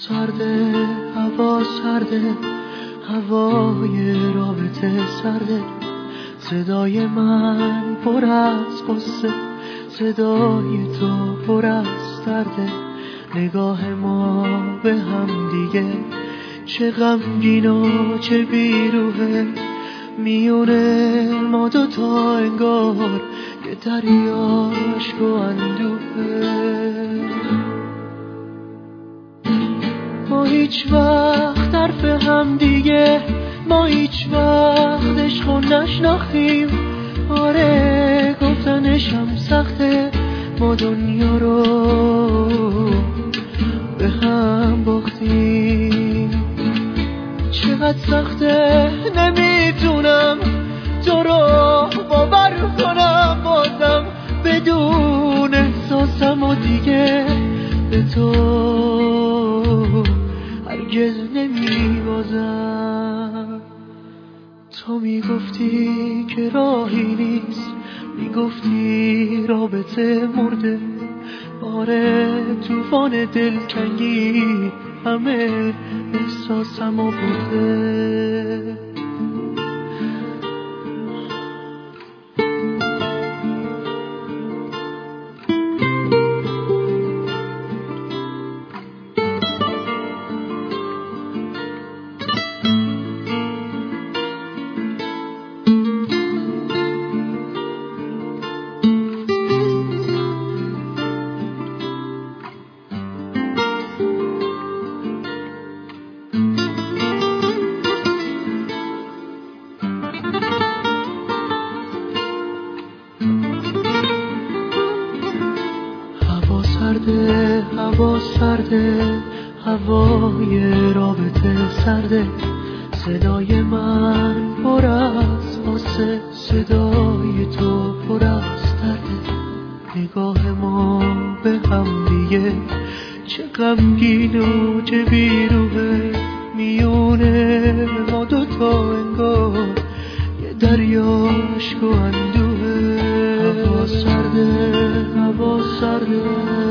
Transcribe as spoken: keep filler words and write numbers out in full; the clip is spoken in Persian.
سرده، هوا سرده، هوای رابطه سرده. صدای من پر از قصه، صدای تو پر از درده. نگاه ما به هم دیگه چه غمگین و چه بیروحه. میونه ما دوتا انگار یه دریا عشق و اندوهه. ما هیچ وقت حرف هم دیگه، ما هیچ وقت عشق و نشناختیم. آره گفتنش هم سخته، ما دنیا رو به هم باختیم. چقدر سخته نمیتونم تو رو باور کنم، بازم بدون احساسم و دیگه به تو هرگز نمیبازم. تو میگفتی که راهی نیست، میگفتی رابطه مرده. آره توفان دلتنگی همه احساسم و برده. سرده، هوا سرده، هوای رابطه سرده. صدای من پر از غصه، صدای تو پر از درده. نگاه ما به هم دیگه چه غمگین و چه بیروحه. میونه ما دوتا انگار یه دریا عشق و اندوهه. هوا سرده، هوا سرده،